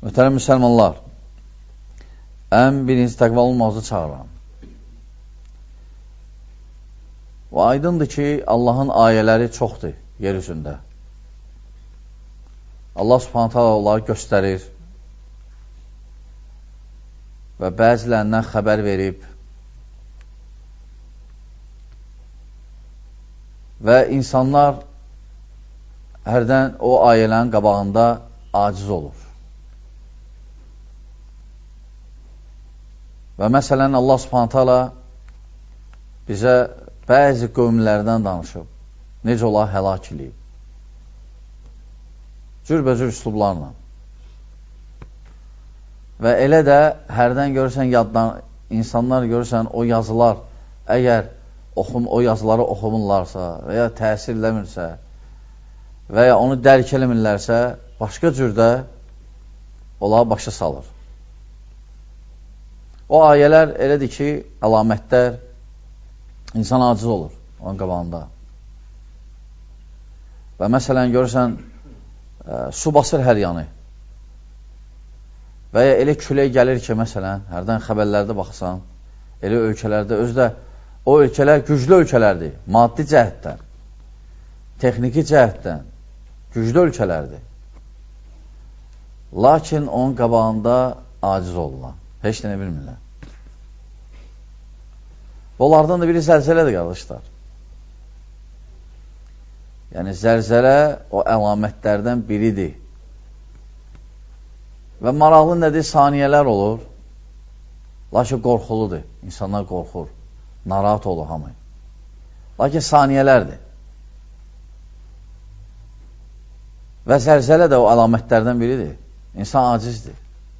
Möhtərəm müsəlmanlar, ən birinci təqva olmağınızı çağıram. Və aydındır ki, Allahın ayələri çoxdur yer üzündə. Allah subhanət hala onları göstərir və bəzilərindən xəbər verib və insanlar hərdən o ayələrin qabağında aciz olur. Və məsələn, Allah subhanət hala bizə bəzi qövmlərdən danışıb, necə olar həlak eləyib. Cürbəcür üslublarla. Və elə də hərdən görürsən yaddan, insanlar görürsən o yazılar, əgər o yazıları oxumurlarsa və ya təsir eləmirsə və ya onu dərk eləmirlərsə, başqa cürdə onları başa salır. O ayələr elədir ki, əlamətlər insan aciz olur onun qabağında. Və məsələn, görürsən, su basır hər yanı. Və ya elə külək gəlir ki, məsələn, hərdən xəbərlərdə baxsan, elə ölkələrdə, özdə o ölkələr güclü ölkələrdir, maddi cəhətdən, texniki cəhətdən, güclü ölkələrdir. Lakin onun qabağında aciz olurlar, heç nə bilmirlər. Onlardan da biri zəlzələdir, qardaşlar. Yəni, zəlzələ o əlamətlərdən biridir. Və maraqlı nədir? Saniyələr olur. Lakin qorxuludur. İnsanlar qorxur. Narahat olur hamı. Lakin saniyələrdir. Və zəlzələ də o əlamətlərdən biridir. İnsan acizdir.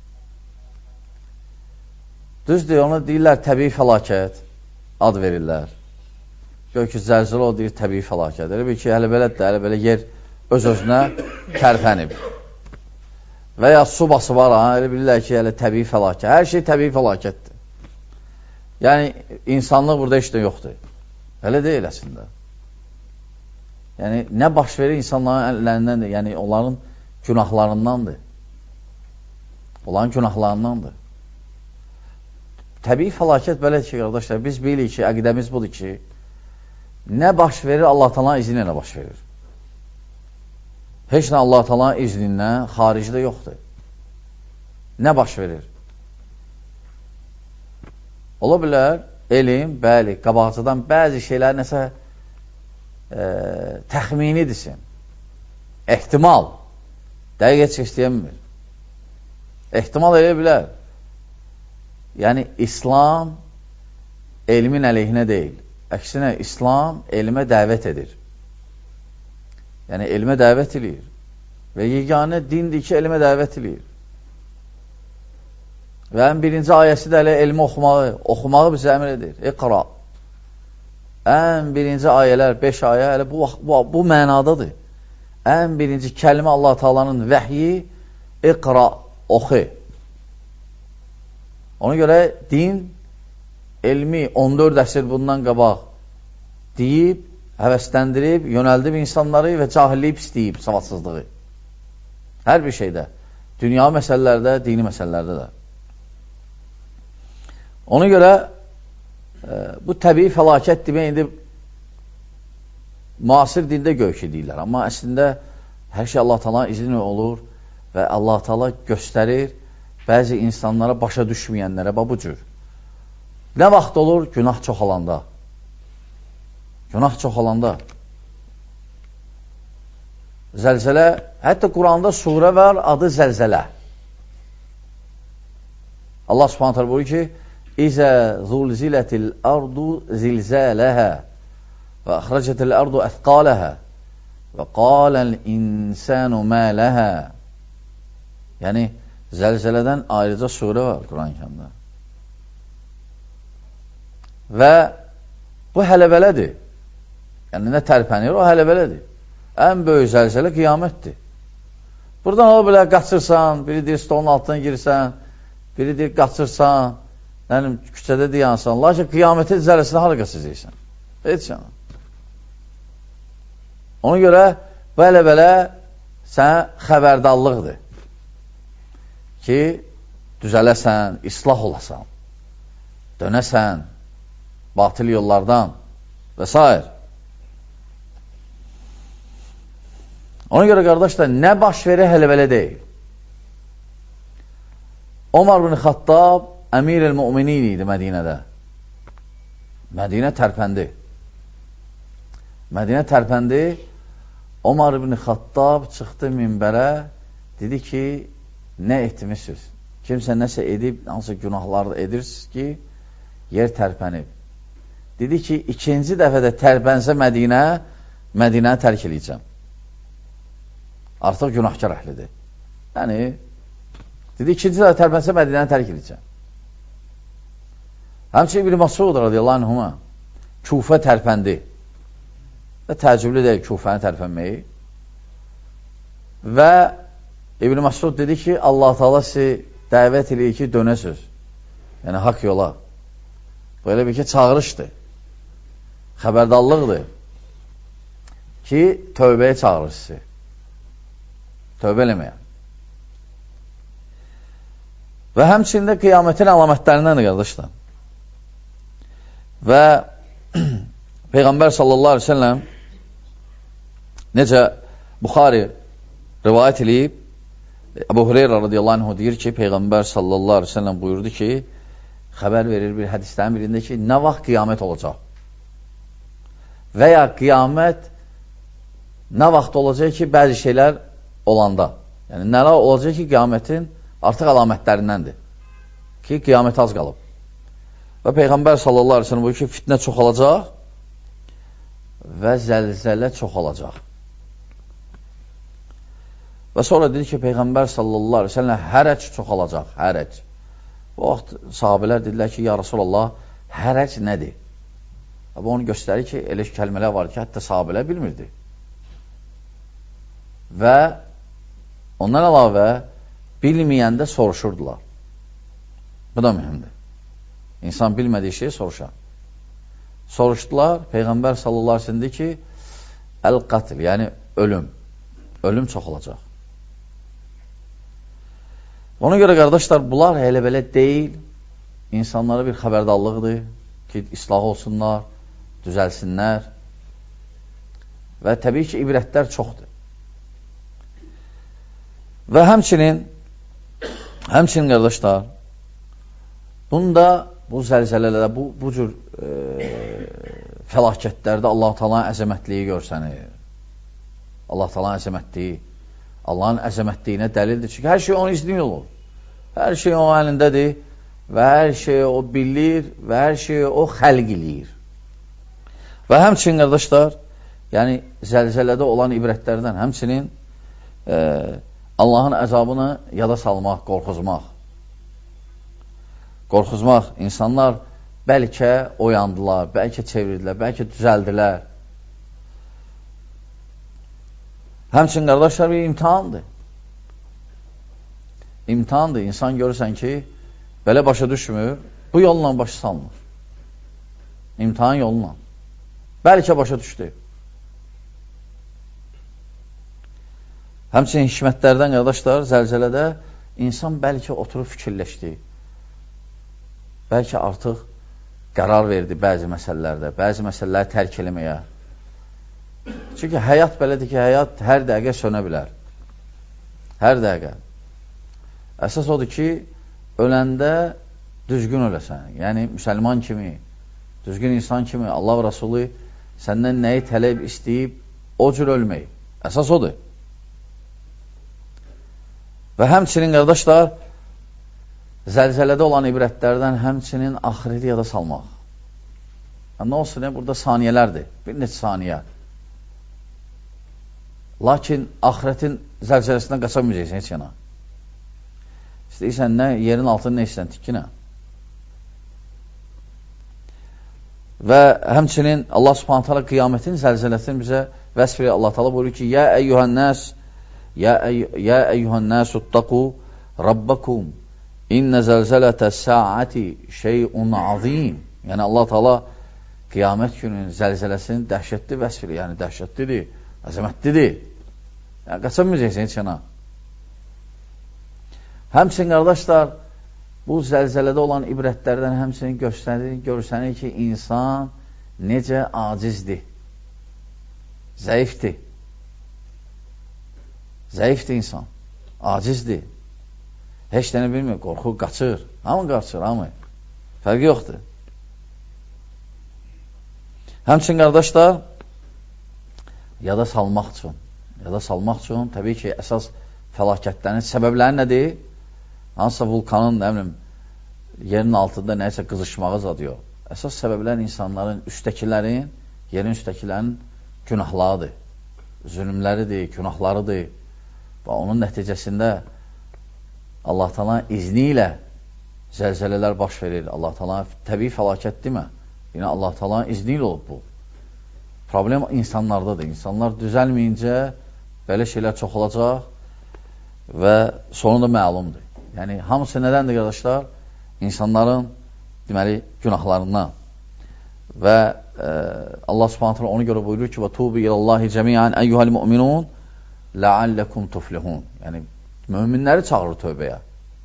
Düzdür, onu deyirlər təbii fəlakət. Ad verirlər. Gör ki, zəlzələ o deyir təbii fəlakət. Elə bir ki, hələ belədir, hələ belə yer öz-özünə tərpənib. Və ya su bası var, elə bilirlər ki, hələ təbii fəlakət. Hər şey təbii fəlakətdir. Yəni, insanlıq burada heç də yoxdur. Elə deyil əslində. Yəni, nə baş verir insanların əllərindəndir. Yəni, onların günahlarındandır. Onların günahlarındandır. Təbii fəlakət belədir ki, qardaşlar, biz bilirik ki, əqidəmiz budur ki, nə baş verir, Allah Taala'nın izni ilə baş verir. Heç nə Allah Taala'nın iznindən xaricdə yoxdur. Nə baş verir? Ola bilər, elm, bəli, qabaqcadan bəzi şeylər nəsə təxminidirsin. Ehtimal. Dəqiq heç istəyənmir. Ehtimal elə bilər. Yəni, İslam elmin əleyhinə deyil. Əksinə, İslam elmə dəvət edir. Yəni, elmə dəvət edir. Və yeganə dindir ki, elmə dəvət edir. Və ən birinci ayəsi də elə elmi oxumağı bizə əmr edir. İqra. Ən birinci ayələr, 5 ayə, elə bu mənadadır. Ən birinci kəlmə Allah Taala'nın vəhyi, İqra, oxu. Ona görə din, elmi 14 əsr bundan qabaq deyib, həvəsləndirib, yönəldib insanları və cahilliyib istəyib, savadsızlığı. Hər bir şeydə. Dünya məsələlərdə, dini məsələlərdə də. Ona görə bu təbii fəlakət demək indi müasir dində göyki deyirlər. Amma əslində hər şey Allah Taala izni olur və Allah Taala göstərir bəzi insanlara, başa düşməyənlərə bu cür. Nə vaxt olur? Günah çoxalanda. Günah çoxalanda. Zəlzələ, hətta Quranda surə var, adı zəlzələ. Allah subhanət hala buyurur ki, İzə zulzilətil ardu zilzələhə və əxrəcətil ardu əthqaləhə və qaləl insanu mələhə. Yəni, zəlzələdən ayrıca surə var Quran-ı Kərimdə. Və bu hələbələdir. Yəni, nə tərpənir, o hələbələdir. Ən böyük zəlzələ qiyamətdir. Buradan ola bilər, qaçırsan, biri deyir, stolun altına girsən, biri deyir, qaçırsan, küçədə deyansan, lakin qiyamətin zəlzələsini hara qaçacaqsan? Heç yana. Ona görə belə-belə sənə xəbərdarlıqdır. ki, düzələsən, islah olasan, dönəsən, batıl yollardan və s. Ona görə qardaşlar, nə baş verir hələ belə deyil. Omar bin Xattab əmir-el-müminin idi Mədinədə. Mədinə tərpəndi. Mədinə tərpəndi. Omar bin Xattab çıxdı minbərə, dedi ki, nə etmişsiniz? Kimsə nəsə edib, hansı günahlar edirsiniz ki, yer tərpənib. Dedi ki, ikinci dəfədə tərpənsə Mədinəni tərk edəcəm. Artıq günahkar əhlidir. Yəni, dedi, ikinci dəfə tərpənsə Mədinəni tərk edəcəm. Həmçinin İbn Məsud radiyallahu anhuma Kufə tərpəndi. Və təəccüblü deyil Kufəni tərpənməyi. Və İbn Məsud dedi ki, Allah Teala sizi dəvət edir ki, dönəsiz. Yəni, haqq yola. Bu elə bir ki, çağırışdır. Xəbərdarlıqdır. Ki, tövbəyə çağırır sizi. Tövbə eləməyə. Və həmçində qiyamətin əlamətlərindəndir, qardaşlar. Və Peyğəmbər sallallahu aleyhi ve sellem necə Buxari rivayət edib, Əbu Hüreyrə radiyallahu anh deyir ki, Peyğəmbər sallallahu aleyhi ve sellem buyurdu ki, xəbər verir bir hədislərin birində ki, nə vaxt qiyamət olacaq? Və ya qiyamət nə vaxt olacaq ki, bəzi şeylər olanda. Yəni, nələr olacaq ki, qiyamətin artıq əlamətlərindəndir. Ki, qiyamət az qalıb. Və Peyğəmbər sallallahu aleyhi ve sellem buyur ki, fitnə çoxalacaq və zəlzələ çoxalacaq. Və sonra dedi ki, Peyğəmbər sallallahu aleyhi ve sellem hərəc çoxalacaq, hərəc. Bu vaxt sahabələr dedilər ki, ya Rasulallah, hərəc nədir? Və onu göstərir ki, elə kəlmələr var ki, hətta sahabələr bilmirdi. Və ondan əlavə bilməyəndə soruşurdular. Bu da mühümdür. İnsan bilmədiyi şeyi soruşar. Soruşdular, Peyğəmbər sallallahu aleyhi ve sellem dedi ki, əl-qatl, yəni ölüm. Ölüm çox olacaq. Ona görə, qardaşlar, bunlar elə belə deyil, insanlara bir xəbərdarlıqdır ki, islah olsunlar, düzəlsinlər və təbii ki, ibrətlər çoxdur. Və həmçinin qardaşlar, bunda, bu zəlzələlərdə, bu cür fəlakətlərdə Allah Taala'nın əzəmətliyi görsənir. Allah Taala'nın əzəmətliyi, Allahın əzəmətliyinə dəlildir. Çünki hər şey onun izni olur. Hər şey onun əlindədir və hər şey o bilir və hər şey o xəlq eləyir. Və həmçinin, qardaşlar, yəni zəlzələdə olan ibrətlərdən həmçinin Allahın əzabını yada salmaq, qorxuzmaq. Qorxuzmaq, insanlar bəlkə oyandılar, bəlkə çevirdilər, bəlkə düzəldilər. Həmçinin, qardaşlar, bir imtihandır. İmtihandır. İnsan görürsən ki, belə başa düşmür, bu yolla başa salmır. İmtihan yolla. Bəlkə başa düşdü. Həmçinin hikmətlərdən, qardaşlar, zəlzələdə insan bəlkə oturub fikirləşdi. Bəlkə artıq qərar verdi bəzi məsələlərdə, bəzi məsələləri tərk eləməyə. Çünki həyat belədir ki, həyat hər dəqiqə sönə bilər. Hər dəqiqə. Əsas odur ki, öləndə düzgün öləsən. Yəni, müsəlman kimi, düzgün insan kimi Allah və Rasulü səndən nəyi tələb istəyib, o cür ölmək. Əsas odur. Və həmçinin, qardaşlar, zəlzələdə olan ibrətlərdən həmçinin axireti yada salmaq. Nə olsun, burada saniyələrdir, bir neçə saniyə. Lakin axirətin zəlzələsindən qaçamayacaqsən heç yana. İstəyirsən nə, yerin altını nə istəyirsən, tikkinə. Və həmçinin Allah Subhanahu taala qiyamətin zəlzələsini bizə vəsf edir. Allah Taala buyurur ki: "Ya eyyuhan-nas, ya eyyuhan-nas ittaqu rabbakum. İnne zəlzələtes-saati şey'un azim." Yəni Allah Taala qiyamət gününün zəlzələsini dəhşətli vəsf edir. Yəni dəhşətlidir, əzəmətlidir. Yəni qaçamayacaqsan heç yana. Həmçinin, qardaşlar, bu zəlzələdə olan ibrətlərdən həmçinin görsənir ki, insan necə acizdir, zəifdir. Zəifdir insan, acizdir. Heç dənə bilmir, qorxu, qaçır. Hamı qaçır, hamı. Fərqi yoxdur. Həmçinin, qardaşlar, yada salmaq üçün, təbii ki, əsas fəlakətlərin səbəbləri nədir? Hansısa vulkanın, nə bilim, yerin altında nəyəsə qızışmağı zadıyor. Əsas səbəblər insanların, yerin üstəkilərin günahlarıdır, zülümləridir, günahlarıdır. Və onun nəticəsində Allah Teala izni ilə zəlzələlər baş verir. Allah Teala təbii fəlakət demə. Yine Allah Teala'nın izniyle olub bu. Problem insanlardadır. İnsanlar düzəlməyincə belə şeylər çox olacaq və sonu da məlumdur. Yəni, hamısı nədəndir, qardaşlar? İnsanların, deməli, günahlarından. Və Allah Subhanahu onu görə buyurur ki, وَتُوبِ إِلَى اللّٰهِ جَمِيعًا اَيُّهَا الْمُؤْمِنُونَ لَعَلَّكُمْ تُفْلِحُونَ. Yəni, möminləri çağırır tövbəyə.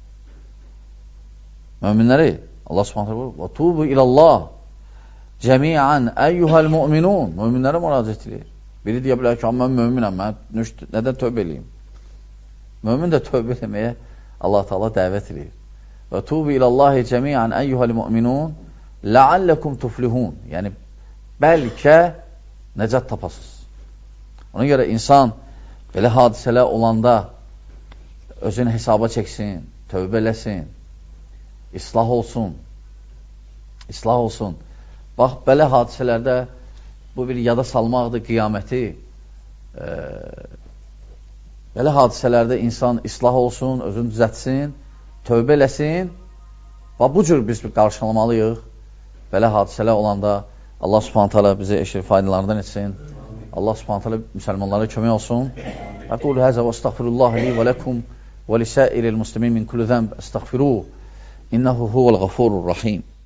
Möminləri, Allah Subhanahu buyurur, وَتُوبِ إِلَى اللّٰهِ cəmiən əyyuhəl müminun, möminlərə müraciət edir. Biri deyə bilər ki, mən möminəm, mən nədən tövbə eləyim? Mömin də tövbə eləməyə Allah Teala dəvət edir. Və tubu ilallahi cəmiən əyyuhəl müminun ləalləkum tuflihun. Yəni, bəlkə nəcat tapasınız. Ona görə insan belə hadisələr olanda özünü hesaba çəksin, tövbə eləsin, islah olsun. Bax, belə hadisələrdə bu bir yada salmaqdır qiyaməti. Belə hadisələrdə insan islah olsun, özünü düzətsin, tövbə eləsin. Və bu cür biz qarşılamalıyıq. Belə hadisələr olanda Allah Subhanahu taala bizi eşir faydalarından etsin. Allah Subhanahu taala müsəlmanlara kömək olsun. Aqulu haza və estəğfirullah li və lakum və lisairil muslimin min kulli zənb estəğfiruhu innehu huvel gafurur rahim.